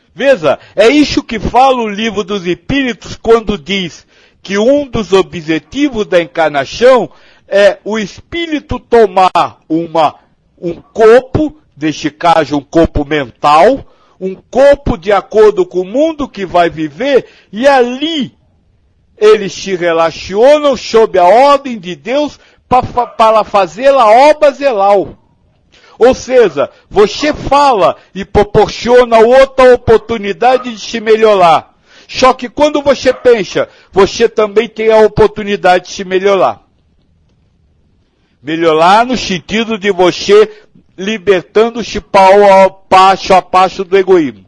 Veja, é isso que fala o Livro dos Espíritos quando diz que um dos objetivos da encarnação é o espírito tomar um corpo, neste caso um corpo mental, um corpo de acordo com o mundo que vai viver, e ali eles se relacionam sob a ordem de Deus para fazer a obra zelal. Ou seja, você fala e proporciona outra oportunidade de se melhorar. Só que quando você pensa, você também tem a oportunidade de se melhorar. Melhorar no sentido de você libertando-se passo a passo do egoísmo.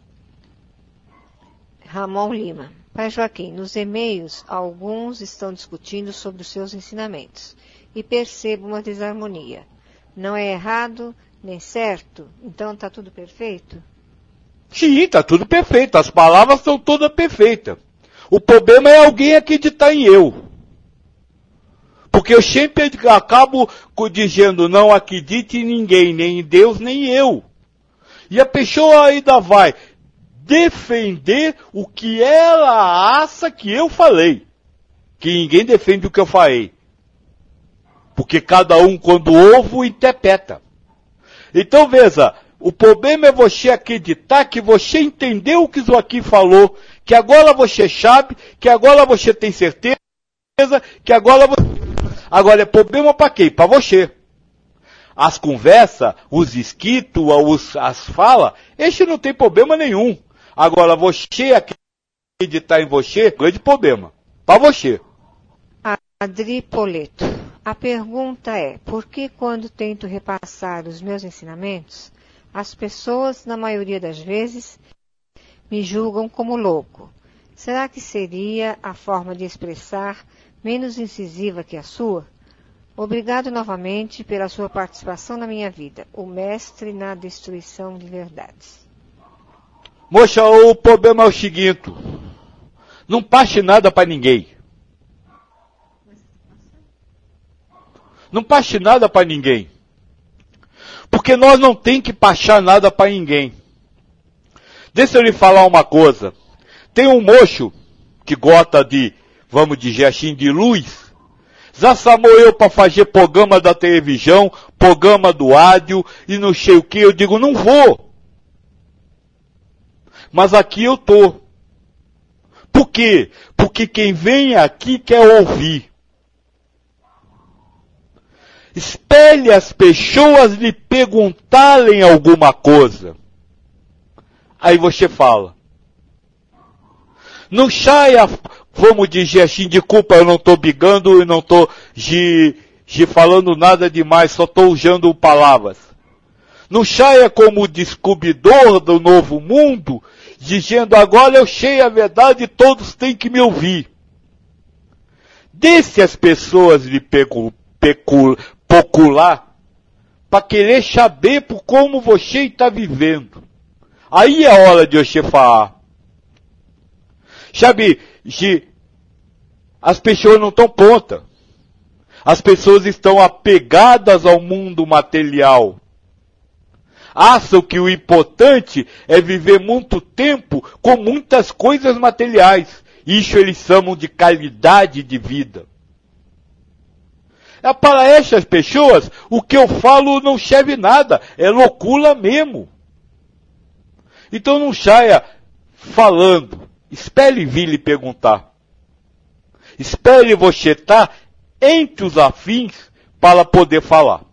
Ramon Lima. Pai Joaquim, nos e-mails, alguns estão discutindo sobre os seus ensinamentos e percebo uma desarmonia. Não é errado, nem certo? Então está tudo perfeito? Sim, está tudo perfeito. As palavras são todas perfeitas. O problema é alguém acreditar em eu. Porque eu sempre acabo dizendo, não acredite em ninguém, nem em Deus, nem em eu. E a pessoa ainda vai defender o que ela acha que eu falei. Que ninguém defende o que eu falei. Porque cada um, quando ouve, interpreta. Então veja, o problema é você acreditar que você entendeu o que Joaquim falou, que agora você sabe, que agora você tem certeza, que agora você... Agora é problema para quem? Para você. As conversas, os escritos, as falas, esse não tem problema nenhum. Agora você acreditar em você, é grande problema. Para você. Adri Poleto. A pergunta é, por que quando tento repassar os meus ensinamentos, as pessoas, na maioria das vezes, me julgam como louco? Será que seria a forma de expressar menos incisiva que a sua? Obrigado novamente pela sua participação na minha vida, o mestre na destruição de verdades. Moça, o problema é o seguinte, não passe nada para ninguém. Não passe nada para ninguém. Porque nós não tem que passar nada para ninguém. Deixa eu lhe falar uma coisa. Tem um moço que gosta de, vamos dizer assim, de luz. Já chamou eu para fazer programa da televisão, programa do rádio e não sei o que. Eu digo, não vou. Mas aqui eu tô. Por quê? Porque quem vem aqui quer ouvir. Espere as pessoas lhe perguntarem alguma coisa. Aí você fala. Não saia, vamos dizer assim, de culpa, eu não estou brigando, eu não estou falando nada demais, só estou usando palavras. Não saia como descobridor do novo mundo, dizendo agora eu sei a verdade e todos têm que me ouvir. Deixe as pessoas lhe procurar para querer saber por como você está vivendo. Aí é hora de você falar. Sabe, as pessoas não estão prontas. As pessoas estão apegadas ao mundo material. Acham que o importante é viver muito tempo com muitas coisas materiais. Isso eles chamam de qualidade de vida. Para essas pessoas, o que eu falo não serve nada. É loucura mesmo. Então não saia falando. Espere vir lhe perguntar. Espere você estar entre os afins para poder falar.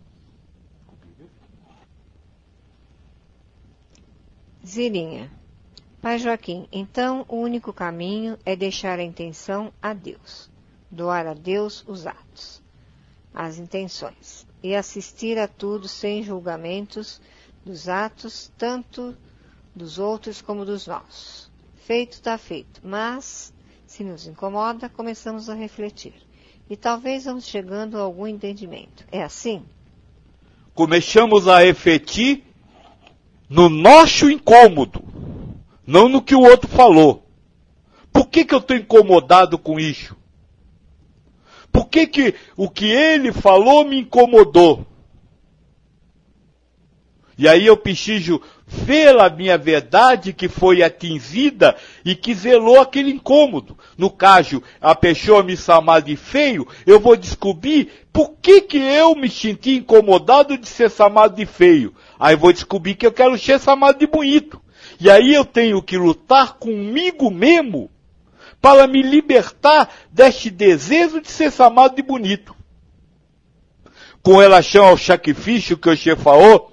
Zirinha. Pai Joaquim, então o único caminho é deixar a intenção a Deus. Doar a Deus os atos, as intenções. E assistir a tudo sem julgamentos dos atos, tanto dos outros como dos nossos. Feito está feito, mas, se nos incomoda, começamos a refletir. E talvez vamos chegando a algum entendimento. É assim? Começamos a refletir no nosso incômodo, não no que o outro falou. Por que eu estou incomodado com isso? Por que o que ele falou me incomodou? E aí eu preciso ver a minha verdade que foi atingida e que zelou aquele incômodo. No caso, a pessoa me chamar de feio, eu vou descobrir por que eu me senti incomodado de ser chamado de feio. Aí eu vou descobrir que eu quero ser chamado de bonito. E aí eu tenho que lutar comigo mesmo para me libertar deste desejo de ser chamado de bonito. Com relação ao sacrifício que o chefe falou,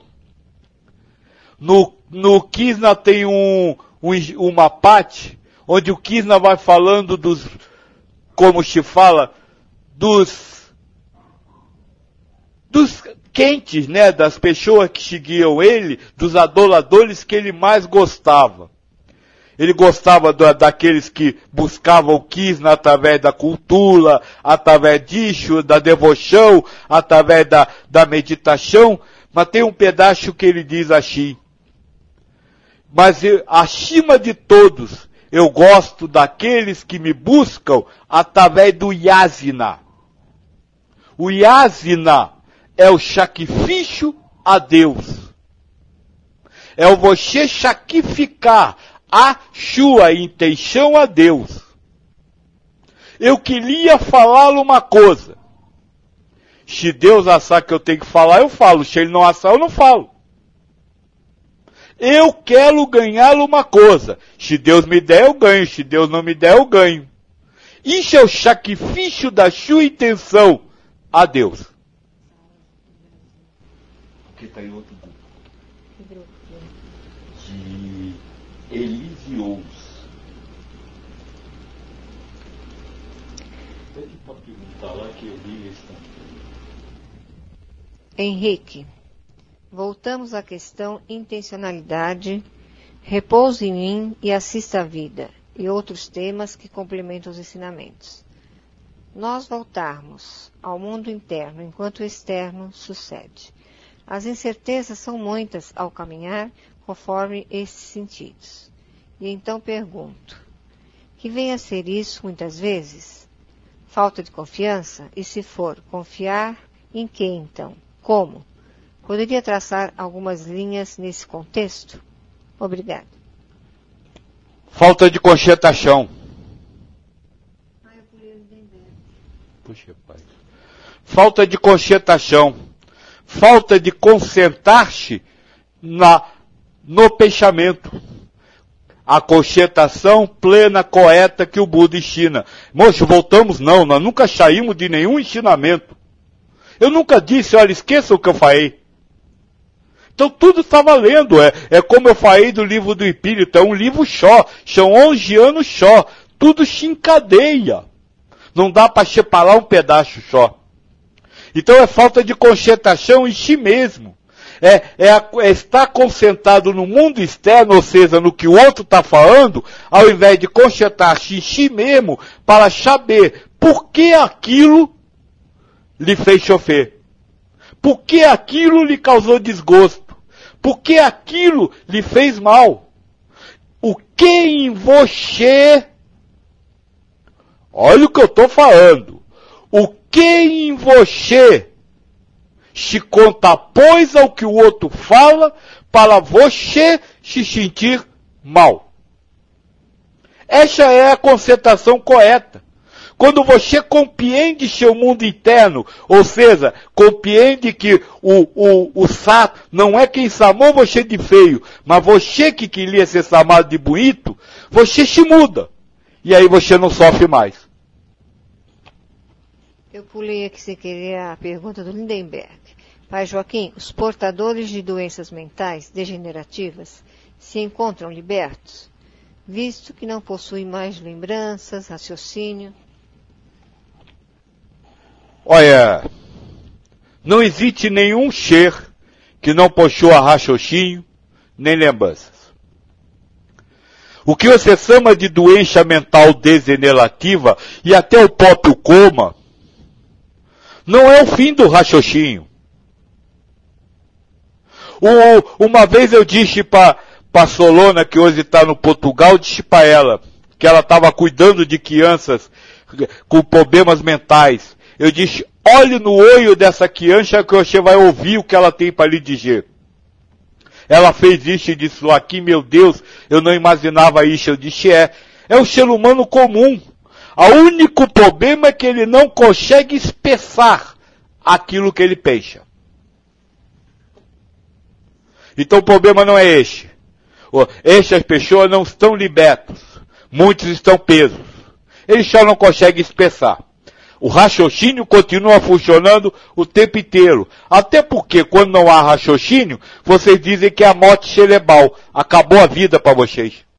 no Krishna tem uma parte onde o Krishna vai falando dos, como se fala, dos quentes, né, das pessoas que seguiam ele, dos adoradores que ele mais gostava. Ele gostava daqueles que buscavam o Krishna através da cultura, através disso, da devoção, através da meditação, mas tem um pedaço que ele diz assim: mas acima de todos, eu gosto daqueles que me buscam através do yasna. O yasna é o sacrifício a Deus. É o você sacrificar a sua intenção a Deus. Eu queria falar uma coisa. Se Deus achar que eu tenho que falar, eu falo. Se Ele não achar, eu não falo. Eu quero ganhar uma coisa. Se Deus me der, eu ganho. Se Deus não me der, eu ganho. Isso é o sacrifício da sua intenção a Deus. Porque está em outro grupo. De Elisious. Pede para perguntar lá que eu li isso. Henrique. Voltamos à questão intencionalidade, repouso em mim e assista à vida, e outros temas que complementam os ensinamentos. Nós voltarmos ao mundo interno enquanto o externo sucede. As incertezas são muitas ao caminhar conforme esses sentidos. E então pergunto, que vem a ser isso muitas vezes? Falta de confiança? E se for, confiar em que então? Como? Poderia traçar algumas linhas nesse contexto? Obrigado. Falta de concentração. Puxa, pai. Falta de concentração. Falta de concentrar-se no pensamento. A concentração plena, correta que o Buda ensina. Moço, voltamos não, nós nunca saímos de nenhum ensinamento. Eu nunca disse, olha, esqueça o que eu falei. Então tudo está valendo, é como eu falei do livro do Espírito, é um livro só, são 11 anos só, tudo se encadeia. Não dá para separar um pedaço só. Então é falta de concentração em si mesmo. É estar concentrado no mundo externo, ou seja, no que o outro está falando, ao invés de concentrar-se em si mesmo para saber por que aquilo lhe fez sofrer. Por que aquilo lhe causou desgosto? Por que aquilo lhe fez mal? O que em você... Olha o que eu estou falando. O que em você se contrapôs ao que o outro fala para você se sentir mal? Essa é a concentração correta. Quando você compreende seu mundo interno, ou seja, compreende que o Sá não é quem chamou você de feio, mas você que queria ser chamado de bonito, você se muda. E aí você não sofre mais. Eu pulei aqui sem querer a pergunta do Lindenberg. Pai Joaquim, os portadores de doenças mentais degenerativas se encontram libertos, visto que não possuem mais lembranças, raciocínio? Olha, não existe nenhum ser que não possua raciocínio nem lembranças. O que você chama de doença mental degenerativa e até o próprio coma, não é o fim do raciocínio. Uma vez eu disse para Solona, que hoje está no Portugal, disse para ela que ela estava cuidando de crianças com problemas mentais. Eu disse, olhe no olho dessa criança que você vai ouvir o que ela tem para lhe dizer. ela fez isso e disse aqui, meu Deus, eu não imaginava isso. Eu disse, é o ser humano comum. O único problema é que ele não consegue expressar aquilo que ele pensa. Então o problema não é este. Estas pessoas não estão libertas. Muitos estão presos. Eles só não conseguem expressar. O raciocínio continua funcionando o tempo inteiro. Até porque quando não há raciocínio, vocês dizem que é a morte cerebral. Acabou a vida para vocês.